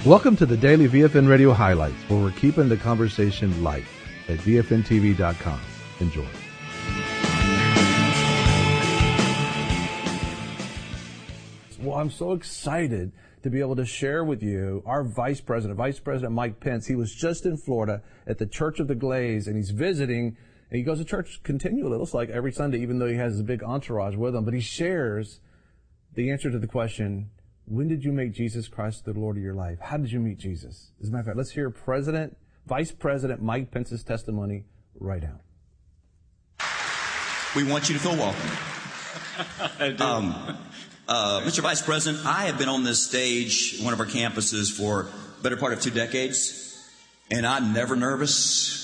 Welcome to the Daily VFN Radio Highlights, where we're keeping the conversation light at VFNTV.com. Enjoy. Well, I'm so excited to be able to share with you our Vice President Mike Pence. He was just in Florida at the Church of the Glaze, and he's visiting. And he goes to church continually, it looks like, every Sunday, even though he has a big entourage with him. But he shares the answer to the question, when did you make Jesus Christ the Lord of your life? How did you meet Jesus? As a matter of fact, let's hear Vice President Mike Pence's testimony right now. We want you to feel welcome. I do. Mr. Vice President, I have been on this stage, one of our campuses, for the better part of 2 decades, and I'm never nervous.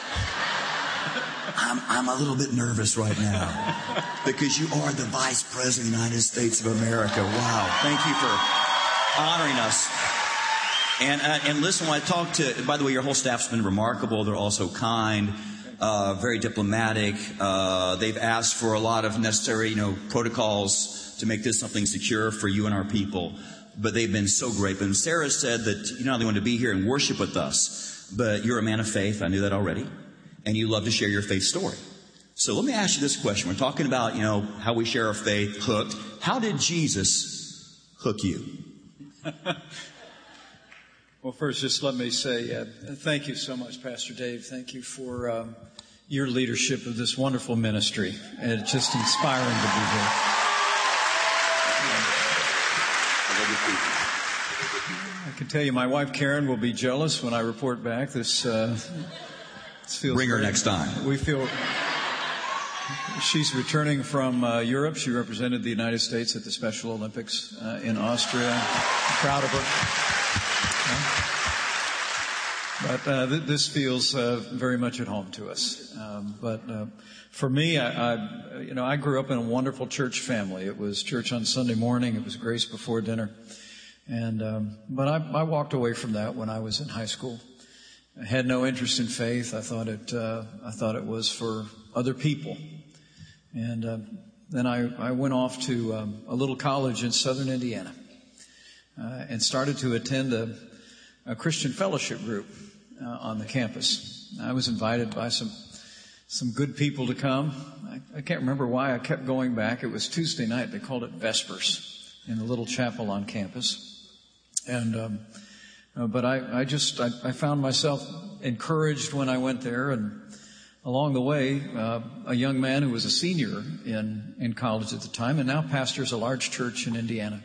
I'm a little bit nervous right now because you are the Vice President of the United States of America. Wow. Thank you for honoring us. And listen, when I talk to, by the way, your whole staff's been remarkable. They're also kind, very diplomatic. They've asked for a lot of necessary, protocols to make this something secure for you and our people. But they've been so great. And Sarah said that you not only want to be here and worship with us, but you're a man of faith. I knew that already. And you love to share your faith story. So let me ask you this question. We're talking about, how we share our faith, hooked. How did Jesus hook you? Well, first, just let me say thank you so much, Pastor Dave. Thank you for your leadership of this wonderful ministry. And it's just inspiring to be here. I can tell you my wife, Karen, will be jealous when I report back. This feels Bring her great. next time. We feel she's returning from Europe. She represented the United States at the Special Olympics in Austria. I'm proud of her. But this feels very much at home to us. But for me, I grew up in a wonderful church family. It was church on Sunday morning. It was grace before dinner. And but I walked away from that when I was in high school. I had no interest in faith. I thought it was for other people. And then I went off to a little college in southern Indiana and started to attend a Christian fellowship group on the campus. I was invited by some good people to come. I can't remember why I kept going back. It was Tuesday night. They called it Vespers in the little chapel on campus. And but I found myself encouraged when I went there, and along the way, a young man who was a senior in college at the time and now pastors a large church in Indiana.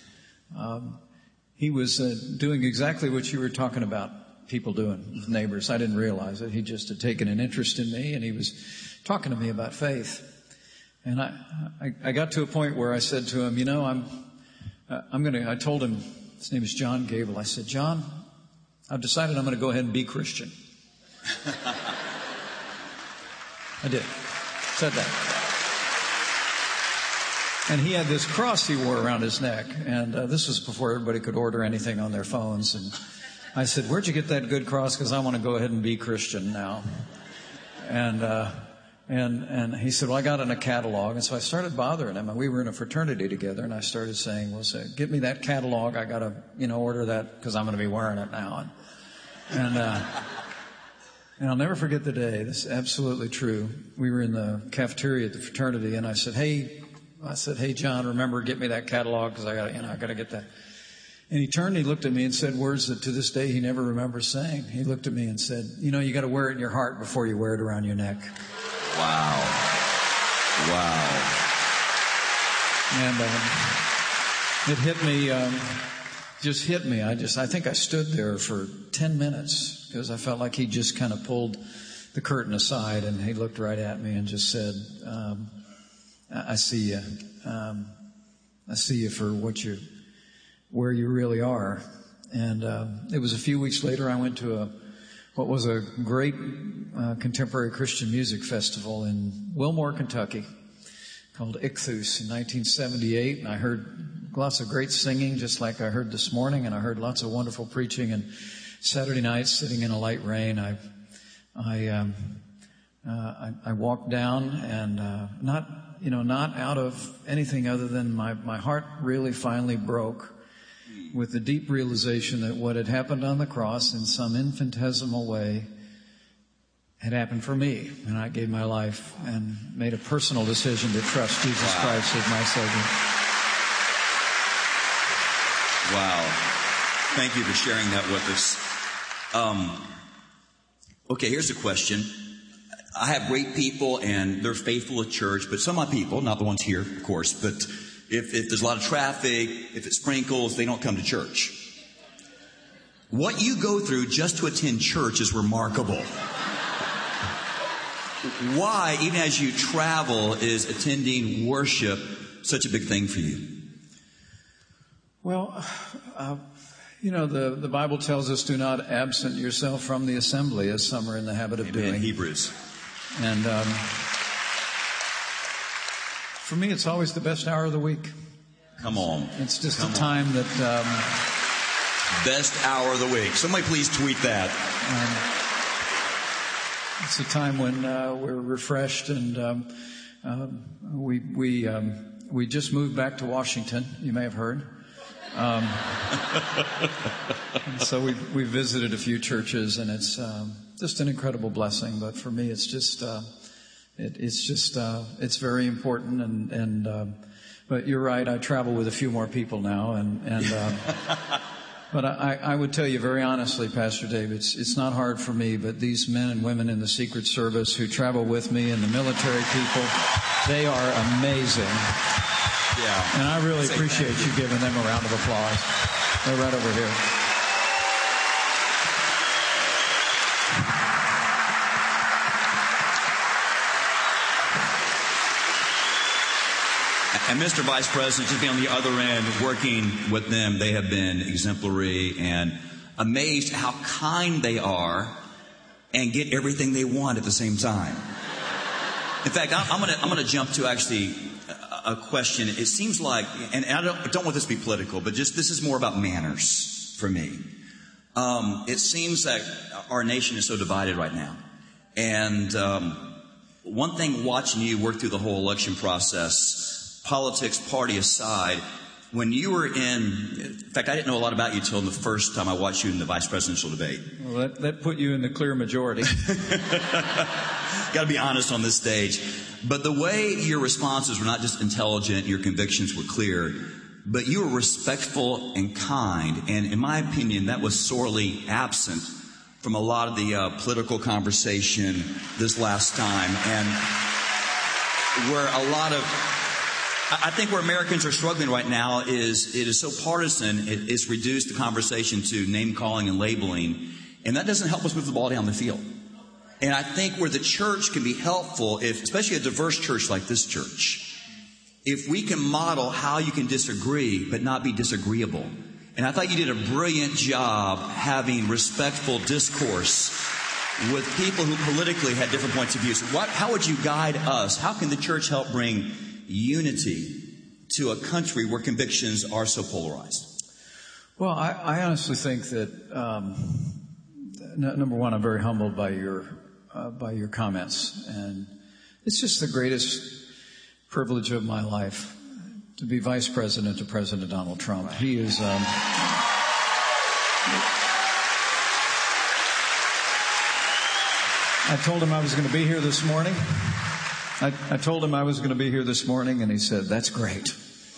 He was doing exactly what you were talking about people doing with neighbors. I didn't realize it. He just had taken an interest in me, and he was talking to me about faith. And I got to a point where I said to him, I told him, his name is John Gable. I said, John, I've decided I'm going to go ahead and be Christian. I did. Said that. And he had this cross he wore around his neck. And this was before everybody could order anything on their phones. And I said, where'd you get that good cross? Because I want to go ahead and be Christian now. And he said, well, I got it in a catalog. And so I started bothering him. And we were in a fraternity together. And I started saying, well, get me that catalog. I got to, order that because I'm going to be wearing it now. And I'll never forget the day. This is absolutely true. We were in the cafeteria at the fraternity. And I said, hey, John, remember, get me that catalog because I got to get that. And he turned, he looked at me and said words that to this day he never remembers saying. He looked at me and said, you got to wear it in your heart before you wear it around your neck. Wow. And it hit me, just hit me. I think I stood there for 10 minutes because I felt like he just kind of pulled the curtain aside, and he looked right at me and just said, I see you. I see you for where you really are. And it was a few weeks later I went to what was a great contemporary Christian music festival in Wilmore, Kentucky, called Ichthus in 1978. And I heard lots of great singing, just like I heard this morning, and I heard lots of wonderful preaching. And Saturday night, sitting in a light rain, I walked down, and not out of anything other than my heart really finally broke with the deep realization that what had happened on the cross in some infinitesimal way had happened for me. And I gave my life and made a personal decision to trust Jesus Christ as my Savior. Wow. Thank you for sharing that with us. Okay, here's a question. I have great people and they're faithful at church, but some of my people, not the ones here, of course, but if there's a lot of traffic, if it sprinkles, they don't come to church. What you go through just to attend church is remarkable. Why, even as you travel, is attending worship such a big thing for you? Well, the Bible tells us do not absent yourself from the assembly, as some are in the habit of doing. Hebrews. And for me, it's always the best hour of the week. Come on. It's just a time that... best hour of the week. Somebody please tweet that. It's a time when we're refreshed, and we just moved back to Washington. You may have heard. And so we visited a few churches, and it's just an incredible blessing. But for me, it's just it's very important. And but you're right. I travel with a few more people now, But I would tell you very honestly, Pastor Dave, it's not hard for me, but these men and women in the Secret Service who travel with me and the military people, they are amazing. Yeah. And I really appreciate you giving them a round of applause. They're right over here. And Mr. Vice President, just being on the other end, working with them, they have been exemplary and amazed how kind they are and get everything they want at the same time. In fact, I'm gonna jump to actually a question. It seems like, and I don't want this to be political, but just this is more about manners for me. It seems that our nation is so divided right now, and one thing watching you work through the whole election process. Politics, party aside, when you were in fact, I didn't know a lot about you until the first time I watched you in the vice presidential debate. Well, that put you in the clear majority. Got to be honest on this stage. But the way your responses were not just intelligent, your convictions were clear, but you were respectful and kind. And in my opinion, that was sorely absent from a lot of the political conversation this last time. And where I think where Americans are struggling right now is it is so partisan, it's reduced the conversation to name-calling and labeling, and that doesn't help us move the ball down the field. And I think where the church can be helpful, especially a diverse church like this church, if we can model how you can disagree but not be disagreeable. And I thought you did a brilliant job having respectful discourse with people who politically had different points of view. So how would you guide us? How can the church help bring unity to a country where convictions are so polarized? Well, I honestly think that number one, I'm very humbled by your comments, and it's just the greatest privilege of my life to be vice president to President Donald Trump. He is. I told him I was going to be here this morning. I told him I was going to be here this morning, and he said, "That's great."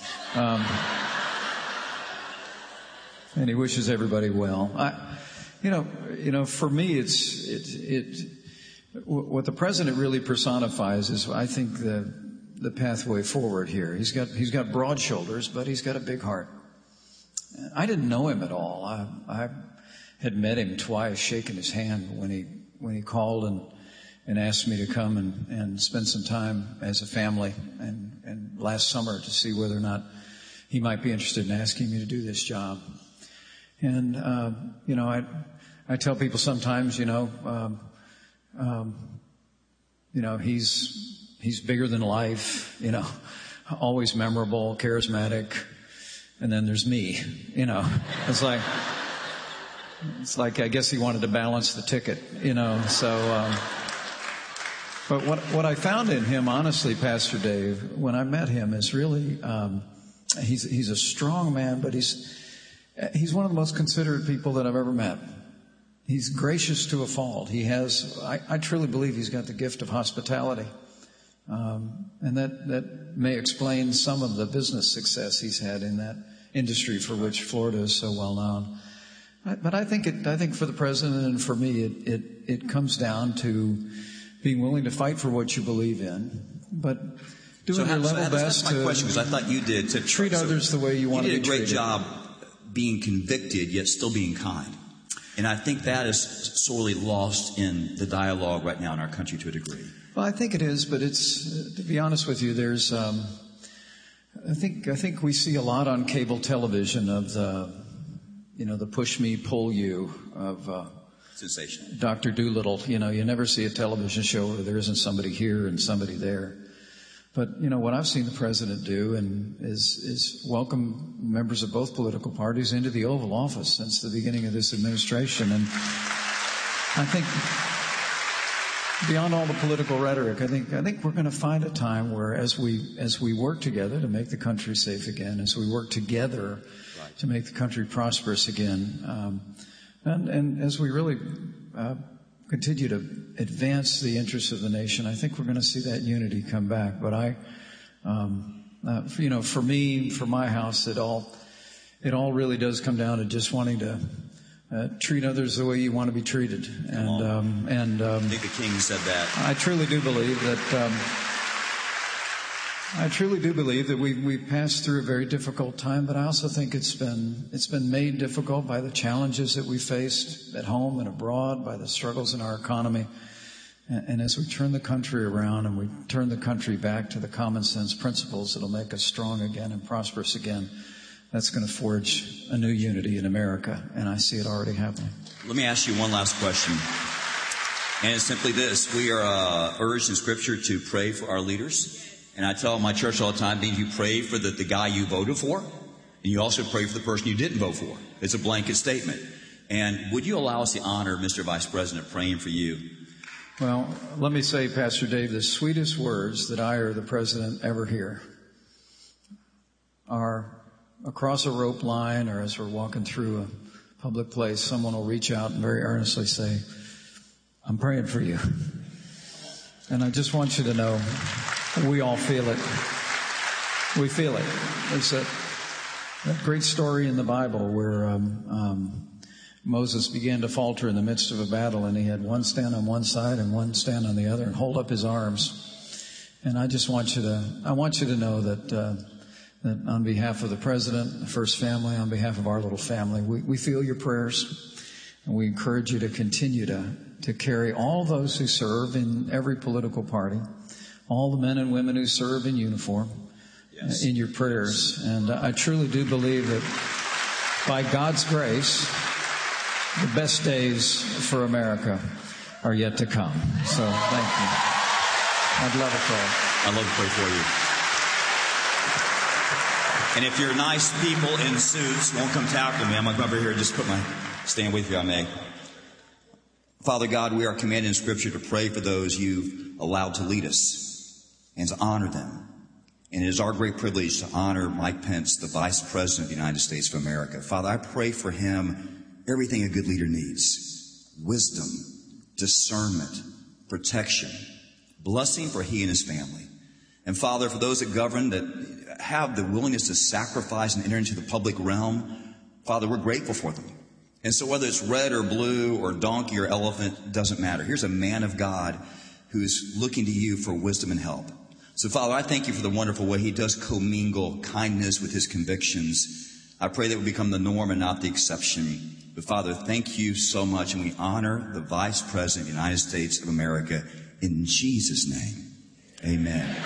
And he wishes everybody well. For me, what the president really personifies is, I think, the pathway forward here. He's got broad shoulders, but he's got a big heart. I didn't know him at all. I had met him twice, shaken his hand when he called and asked me to come and spend some time as a family and last summer to see whether or not he might be interested in asking me to do this job. And, I tell people sometimes, he's bigger than life, always memorable, charismatic. And then there's me, it's like, I guess he wanted to balance the ticket, so, but what I found in him, honestly, Pastor Dave, when I met him, is really, he's a strong man, but He's one of the most considerate people that I've ever met. He's gracious to a fault. I truly believe he's got the gift of hospitality. And that may explain some of the business success he's had in that industry for which Florida is so well known. But I think for the president and for me, it comes down to being willing to fight for what you believe in, but doing your level best that's my question, because I thought you did to treat others the way you want to be treated. You did a great job being convicted, yet still being kind. And I think that is sorely lost in the dialogue right now in our country to a degree. Well, I think it is, but it's, to be honest with you, there's, I think we see a lot on cable television of the push me, pull you of, sensational. Dr. Doolittle. You never see a television show where there isn't somebody here and somebody there. But, what I've seen the president do is welcome members of both political parties into the Oval Office since the beginning of this administration. And I think beyond all the political rhetoric, I think we're going to find a time where as we work together to make the country safe again, as we work together to make the country prosperous again, and as we really continue to advance the interests of the nation, I think we're going to see that unity come back. But for me, for my house, it all really does come down to just wanting to treat others the way you want to be treated. I think the King said that. I truly do believe that we've passed through a very difficult time, but I also think it's been made difficult by the challenges that we faced at home and abroad, by the struggles in our economy. And as we turn the country around and we turn the country back to the common sense principles that'll make us strong again and prosperous again, that's going to forge a new unity in America, and I see it already happening. Let me ask you one last question, and it's simply this. We are urged in Scripture to pray for our leaders. And I tell my church all the time, you pray for the guy you voted for, and you also pray for the person you didn't vote for. It's a blanket statement. And would you allow us the honor, Mr. Vice President, praying for you? Well, let me say, Pastor Dave, the sweetest words that I or the President ever hear are across a rope line, or as we're walking through a public place, someone will reach out and very earnestly say, "I'm praying for you." And I just want you to know, we all feel it. We feel it. There's that great story in the Bible where Moses began to falter in the midst of a battle, and he had one stand on one side and one stand on the other and hold up his arms. And I just want you to know that on behalf of the President, the First Family, on behalf of our little family, we feel your prayers, and we encourage you to continue to carry all those who serve in every political party, all the men and women who serve in uniform, in your prayers. And I truly do believe that by God's grace, the best days for America are yet to come. So thank you. I'd love to pray. I'd love to pray for you. And if you're nice people in suits, won't come tackle me, I'm going to come over here and just stand with you, I may. Father God, we are commanded in Scripture to pray for those you've allowed to lead us and to honor them. And it is our great privilege to honor Mike Pence, the Vice President of the United States of America. Father, I pray for him everything a good leader needs: wisdom, discernment, protection, blessing for he and his family. And Father, for those that govern that have the willingness to sacrifice and enter into the public realm, Father, we're grateful for them. And so whether it's red or blue or donkey or elephant, doesn't matter. Here's a man of God who is looking to you for wisdom and help. So, Father, I thank you for the wonderful way he does commingle kindness with his convictions. I pray that it will become the norm and not the exception. But, Father, thank you so much, and we honor the Vice President of the United States of America in Jesus' name. Amen.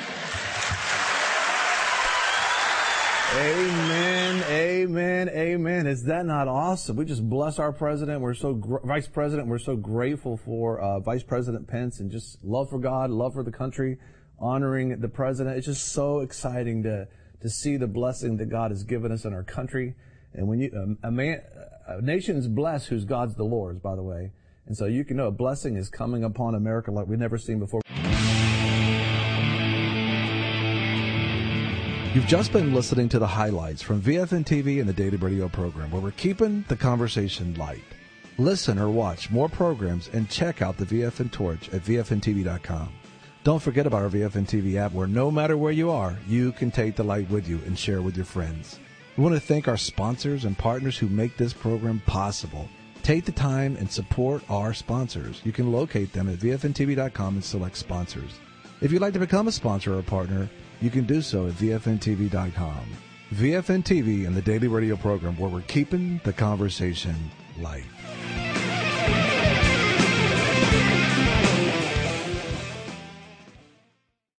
Amen, amen, amen. Is that not awesome? We just bless our president. We're so Vice President. We're so grateful for Vice President Pence, and just love for God, love for the country, honoring the president. It's just so exciting to see the blessing that God has given us in our country. And when you a nation is blessed whose God's the Lord's, by the way. And so you can know a blessing is coming upon America like we've never seen before. You've just been listening to the highlights from VFN TV and the Daily Radio program, where we're keeping the conversation light. Listen or watch more programs and check out the VFN Torch at VFNTV.com. Don't forget about our VFN TV app, where no matter where you are, you can take the light with you and share with your friends. We want to thank our sponsors and partners who make this program possible. Take the time and support our sponsors. You can locate them at VFNTV.com and select sponsors. If you'd like to become a sponsor or a partner, you can do so at VFNTV.com. VFN TV and the Daily Radio program, where we're keeping the conversation light.